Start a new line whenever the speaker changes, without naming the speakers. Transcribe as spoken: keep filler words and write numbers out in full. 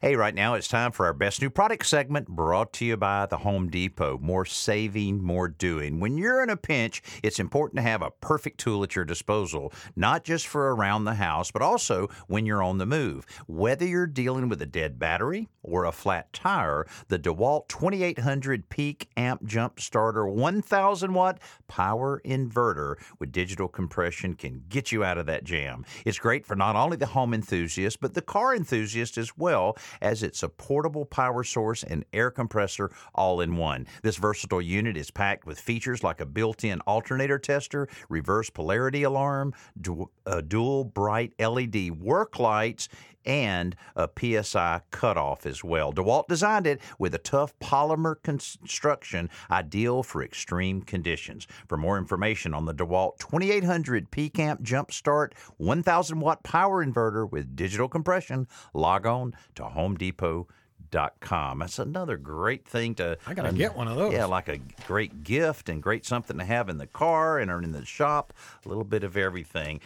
Hey, right now it's time for our best new product segment brought to you by the Home Depot. More saving, more doing. When you're in a pinch, it's important to have a perfect tool at your disposal, not just for around the house, but also when you're on the move. Whether you're dealing with a dead battery or a flat tire, the DeWalt twenty-eight hundred Peak Amp Jump Starter one thousand watt power inverter with digital compression can get you out of that jam. It's great for not only the home enthusiast, but the car enthusiast as well, as it's a portable power source and air compressor all in one. This versatile unit is packed with features like a built-in alternator tester, reverse polarity alarm, du- uh, dual bright L E D work lights, and a P S I cutoff as well. DeWalt designed it with a tough polymer construction, ideal for extreme conditions. For more information on the DeWalt twenty-eight hundred Peak Amp Jump Start one thousand watt power inverter with digital compression, log on to home depot dot com. That's another great thing to...
I got to get one of those.
Yeah, like a great gift and great something to have in the car and or in the shop. A little bit of everything.